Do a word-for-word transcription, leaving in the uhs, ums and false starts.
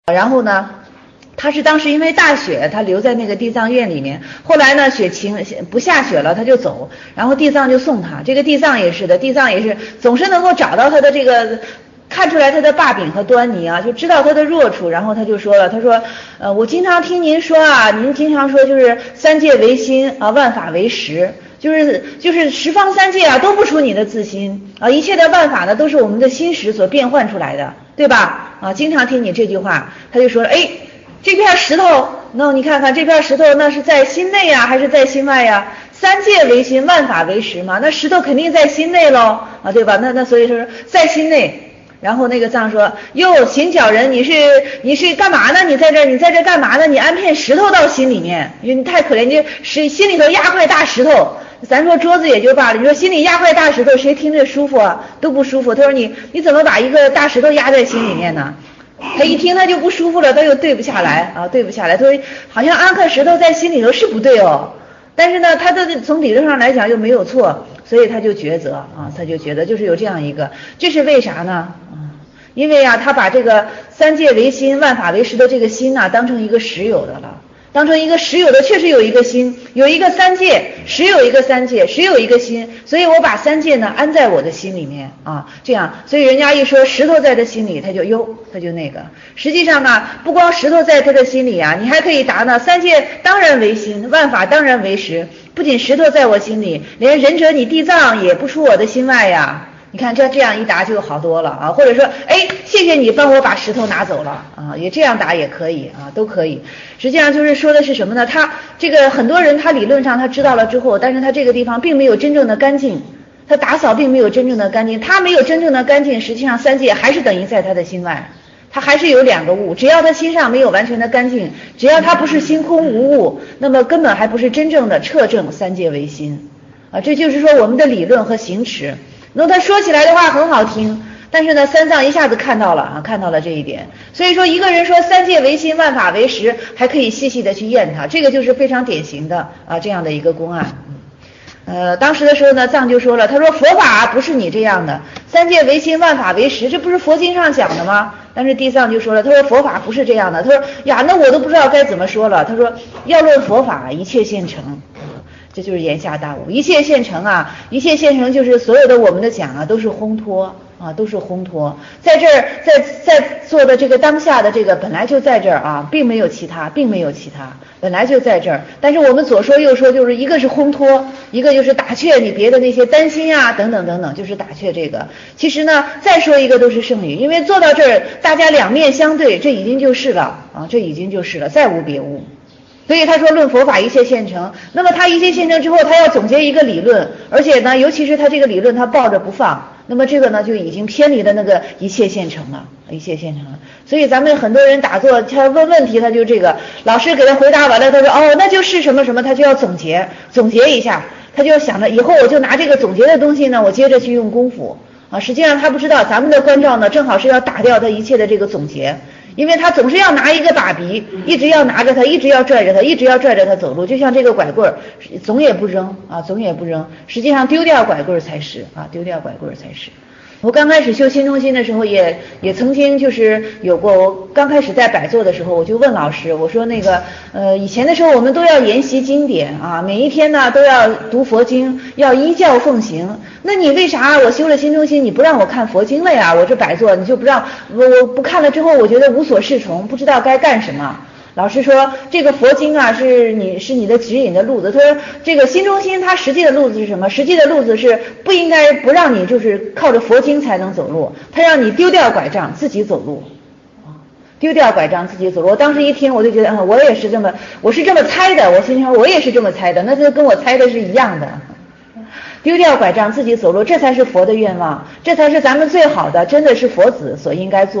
然后呢，他是当时因为大雪，他留在那个地藏院里面。后来呢，雪晴不下雪了，他就走。然后地藏就送他。这个地藏也是的，地藏也是总是能够找到他的这个，看出来他的把柄和端倪啊，就知道他的弱处。然后他就说了，他说，呃，我经常听您说啊，您经常说就是三界唯心啊，万法唯识。就是就是十方三界啊都不出你的自心啊，一切的万法呢都是我们的心识所变换出来的，对吧？啊，经常听你这句话，他就说，哎，这片石头，那你看看这片石头，那是在心内呀，还是在心外呀？三界唯心，万法唯识嘛，那石头肯定在心内喽，啊，对吧？那那所以说在心内。然后那个藏说，哟，行脚人，你是你是干嘛呢？你在这你在这干嘛呢？你安片石头到心里面，因为你太可怜，你是心里头压块大石头。咱说桌子也就罢了，你说心里压块大石头，谁听着舒服啊？都不舒服。他说你你怎么把一个大石头压在心里面呢？他一听他就不舒服了，他又对不下来啊，对不下来。他说好像安颗石头在心里头是不对哦，但是呢，他的从理论上来讲又没有错，所以他就抉择啊，他就觉得就是有这样一个，这是为啥呢？啊，因为啊，他把这个三界唯心、万法唯识的这个心呐、啊，当成一个实有的了。当成一个实有的，确实有一个心，有一个三界，实有一个三界，实有一个心，所以我把三界呢安在我的心里面啊，这样，所以人家一说石头在他心里，他就哟，他就那个。实际上呢，不光石头在他的心里啊，你还可以答呢，三界当然为心，万法当然为实，不仅石头在我心里，连仁者你地藏也不出我的心外呀。你看这这样一答就好多了啊，或者说，哎，谢谢你帮我把石头拿走了啊，也这样答也可以啊，都可以。实际上就是说的是什么呢？他这个很多人他理论上他知道了之后，但是他这个地方并没有真正的干净，他打扫并没有真正的干净，他没有真正的干净，实际上三界还是等于在他的心外，他还是有两个物，只要他心上没有完全的干净，只要他不是心空无物，那么根本还不是真正的彻证三界唯心啊，这就是说我们的理论和行持。那他说起来的话很好听，但是呢，三藏一下子看到了啊，看到了这一点。所以说，一个人说三界唯心，万法唯识，还可以细细的去验它，这个就是非常典型的啊这样的一个公案。呃，当时的时候呢，藏就说了，他说佛法不是你这样的，三界唯心，万法唯识，这不是佛经上讲的吗？但是地藏就说了，他说佛法不是这样的，他说呀，那我都不知道该怎么说了。他说要论佛法，一切现成。这就是言下大悟，一切现成啊，一切现成就是所有的我们的讲啊都是烘托啊，都是烘托，在这儿在在做的这个当下的这个本来就在这儿啊，并没有其他，并没有其他，本来就在这儿。但是我们左说右说，就是一个是烘托，一个就是打却你别的那些担心啊等等等等，就是打却这个。其实呢，再说一个都是圣语，因为做到这儿，大家两面相对，这已经就是了啊，这已经就是了，再无别物。所以他说论佛法一切现成，那么他一切现成之后，他要总结一个理论，而且呢，尤其是他这个理论他抱着不放，那么这个呢就已经偏离了那个一切现成了，一切现成了。所以咱们很多人打坐，他问问题，他就这个老师给他回答完了，他说哦，那就是什么什么，他就要总结总结一下，他就想着以后我就拿这个总结的东西呢，我接着去用功夫啊。实际上他不知道，咱们的关照呢，正好是要打掉他一切的这个总结。因为他总是要拿一个把鼻，一直要拿着它，一直要拽着它，一直要拽着它走路，就像这个拐棍儿，总也不扔啊，总也不扔。实际上丢掉拐棍儿才是啊，丢掉拐棍儿才是。我刚开始修心中心的时候也，也也曾经就是有过。我刚开始在摆坐的时候，我就问老师，我说那个呃，以前的时候我们都要研习经典啊，每一天呢都要读佛经，要依教奉行。那你为啥我修了心中心，你不让我看佛经了呀？我这摆坐你就不让我，我不看了之后，我觉得无所适从，不知道该干什么。老师说这个佛经啊是你是你的指引的路子，他说这个心中心它实际的路子是什么？实际的路子是不应该不让你就是靠着佛经才能走路，他让你丢掉拐杖自己走路，丢掉拐杖自己走路。我当时一听我就觉得啊，我也是这么我是这么猜的，我心想我也是这么猜的，那就跟我猜的是一样的。丢掉拐杖自己走路，这才是佛的愿望，这才是咱们最好的，真的是佛子所应该做。